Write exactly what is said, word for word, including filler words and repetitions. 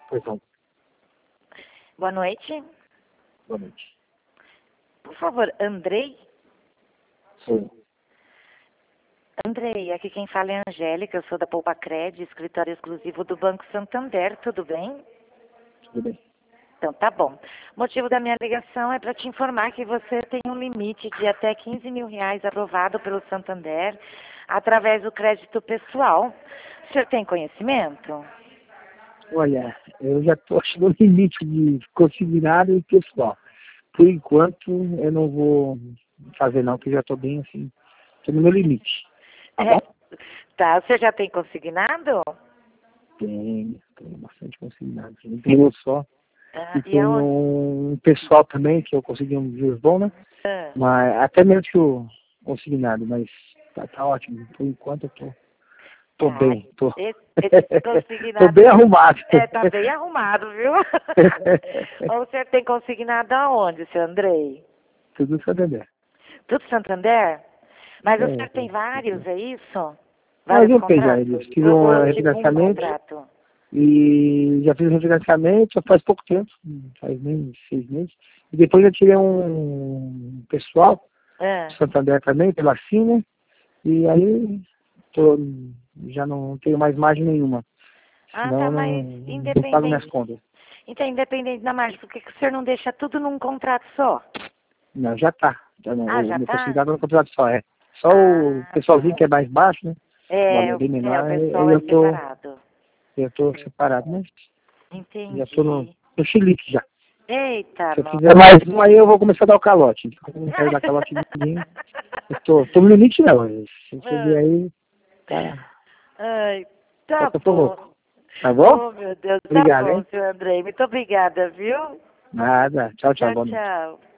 Pois não. Boa noite. Boa noite. Por favor, Andrei? Sou. Andrei, aqui quem fala é a Angélica, eu sou da Poupa Cred, escritório exclusivo do Banco Santander, tudo bem? Tudo bem. Então tá bom. O motivo da minha ligação é para te informar que você tem um limite de até quinze mil reais aprovado pelo Santander através do crédito pessoal. O senhor tem conhecimento? Olha, eu já estou achando o limite de consignado e pessoal. Por enquanto, eu não vou fazer não, porque eu já estou bem assim, estou no meu limite. Tá É, bom? tá, você já tem consignado? Tenho, tenho bastante consignado. Não tenho só. Ah, E e tem aonde? um pessoal também, que eu consegui um juros bom, né? Ah, Mas até menos que o consignado, mas tá, tá ótimo. Por enquanto eu tô, tô tá. bem, tô, Esse, esse tô consignado. bem arrumado. É, tá bem arrumado, viu? Ou você tem consignado aonde, seu Andrei? Tudo Santander. Tudo Santander? Mas o É, senhor tem é, vários, é isso? Ah, eu Vários juntei já contratos? eles. Fiz Ou, um ou eh, tipo um refinanciamento contrato? e já fiz um refinanciamento já faz pouco tempo, faz nem seis meses. E depois eu tirei um pessoal, Ah, Santander também, pela Cine, e aí tô, já não tenho mais margem nenhuma. ah Senão tá, eu não, mas não pago minhas independente. contas. Então, independente da margem, por que, que o senhor não deixa tudo num contrato só? Não, já tá. Já não, Ah, o já meu tá? considerado é um contrato só, é. Só o Ah, pessoalzinho tá. que é mais baixo, né? O É, valor é o- bem é, o menor, pessoal aí é eu tô, separado. eu tô separado, mas já tô no, Entendi. no chilique já. Eita, Se eu não. fizer mais um, aí eu vou começar a dar o calote. Então, eu não quero dar calote em ninguém. Eu tô, tô no limite não. mas Se você ver Ah, aí, tá, ai, tá tá que eu tô bom. louco. Tá bom? Oh, meu Deus, tá Obrigado, bom, hein? seu Andrei. Muito obrigada, viu? Nada. Tchau, tchau. Tchau, Boa noite. tchau.